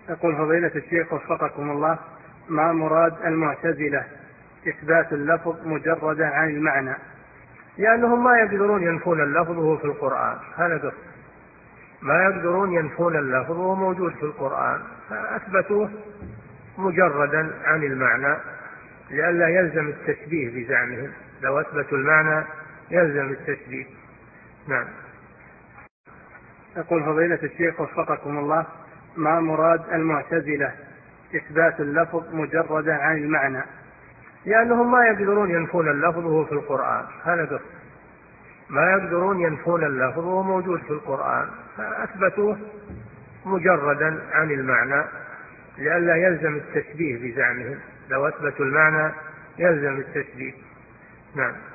يقول فضيلة الشيخ وفقكم الله، ما مراد المعتزلة إثبات اللفظ مجردا عن المعنى؟ لأنهم ما يقدرون ينفون اللفظ وهو في القرآن، هذا قصد، ما يقدرون ينفون اللفظ وهو موجود في القرآن، فأثبتوه مجردا عن المعنى لئلا يلزم التشبيه بزعمهم، لو أثبتوا المعنى يلزم التشبيه. نعم. يقول فضيلة الشيخ وفقكم الله، ما مراد المعتزلة إثبات اللفظ مجردا عن المعنى؟ لأنهم ما يقدرون ينفون اللفظ وهو في القرآن، هذا قصد، ما يقدرون ينفون اللفظ وهو موجود في القرآن، فأثبتوه مجردا عن المعنى لئلا يلزم التشبيه بزعمهم، لو أثبتوا المعنى يلزم التشبيه. نعم.